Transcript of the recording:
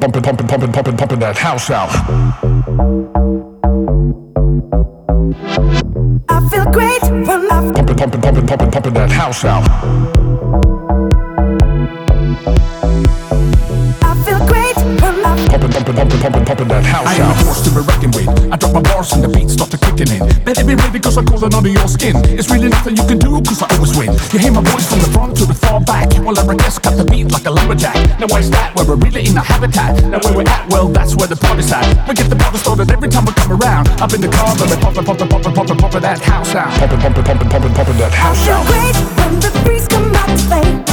pumping, pumping, pumping, pumping, pumping that house out. I feel great when I pumping, pumping, pumping, pumping, pumping that house out. I feel great when I pumping, pumping, pumping, pumping, pumping that house out. I am a force to be reckoned with. I drop my bars and the beat started kicking in. Better be ready cause I call it under your skin. It's really nothing you can do cause I always win. You hear my voice from the front to the far back. Well, every guest cut the beat like a lumberjack. Now why is that? Where we're really in a habitat. Now where we're at, well, that's where the party's at. We get the party started every time we come around. Up in the car, but we pumping, pumping, pumping, pumping, pumping that house out. Pumping, pumping, pumping, pumping, pumping that I house feel out. great when the breeze come out to play.